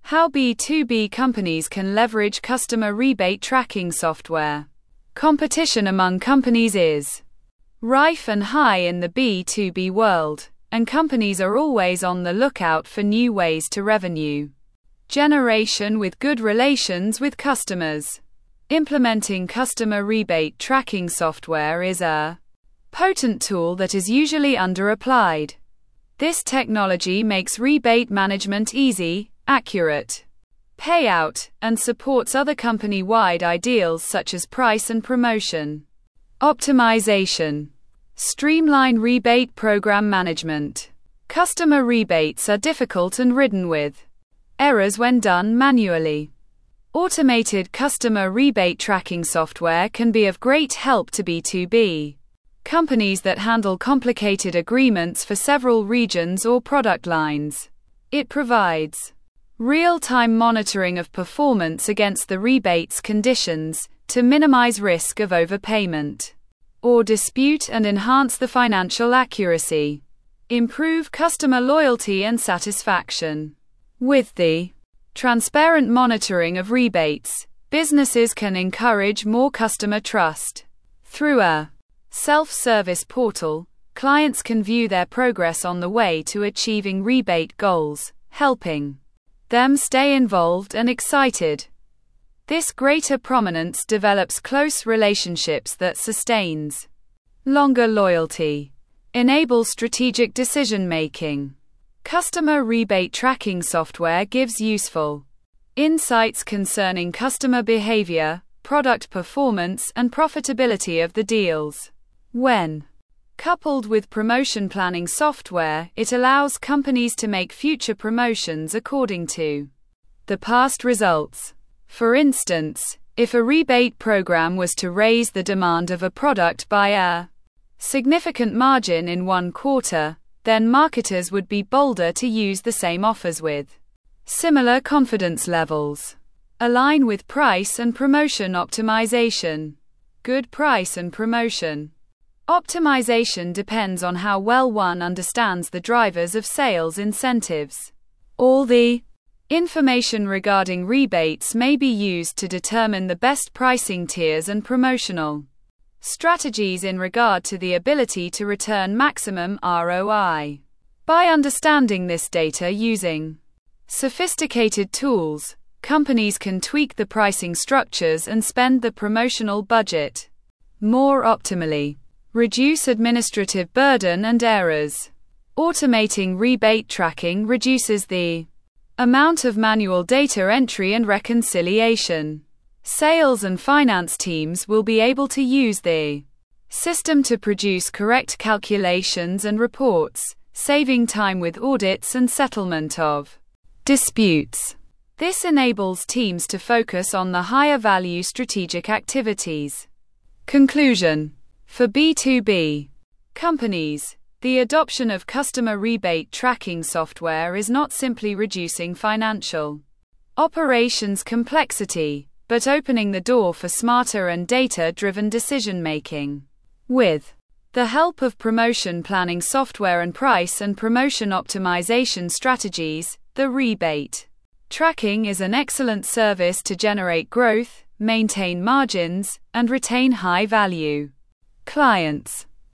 How B2B companies can leverage customer rebate tracking software. Competition among companies is rife and high in the B2B world, and companies are always on the lookout for new ways to revenue generation with good relations with customers. Implementing customer rebate tracking software is a potent tool that is usually underapplied. This technology makes rebate management easy, accurate payout, and supports other company-wide ideals such as price and promotion optimization. Streamline rebate program management. Customer rebates are difficult and ridden with errors when done manually. Automated customer rebate tracking software can be of great help to B2B companies that handle complicated agreements for several regions or product lines. It provides real-time monitoring of performance against the rebates conditions to minimize risk of overpayment or dispute and enhance the financial accuracy. Improve customer loyalty and satisfaction. With the transparent monitoring of rebates, businesses can encourage more customer trust. Through a self-service portal, clients can view their progress on the way to achieving rebate goals, helping them stay involved and excited. This greater prominence develops close relationships that sustains longer loyalty, enables strategic decision-making. Customer rebate tracking software gives useful insights concerning customer behavior, product performance, and profitability of the deals. When coupled with promotion planning software, it allows companies to make future promotions according to the past results. For instance, if a rebate program was to raise the demand of a product by a significant margin in one quarter, then marketers would be bolder to use the same offers with similar confidence levels. Align with price and promotion optimization. Good price and promotion optimization depends on how well one understands the drivers of sales incentives. All the information regarding rebates may be used to determine the best pricing tiers and promotional strategies in regard to the ability to return maximum ROI. By understanding this data using sophisticated tools, companies can tweak the pricing structures and spend the promotional budget more optimally. Reduce administrative burden and errors. Automating rebate tracking reduces the amount of manual data entry and reconciliation. Sales and finance teams will be able to use the system to produce correct calculations and reports, saving time with audits and settlement of disputes. This enables teams to focus on the higher value strategic activities. Conclusion. For B2B companies, the adoption of customer rebate tracking software is not simply reducing financial operations complexity, but opening the door for smarter and data-driven decision-making. With the help of promotion planning software and price and promotion optimization strategies, the rebate tracking is an excellent service to generate growth, maintain margins, and retain high-value clients.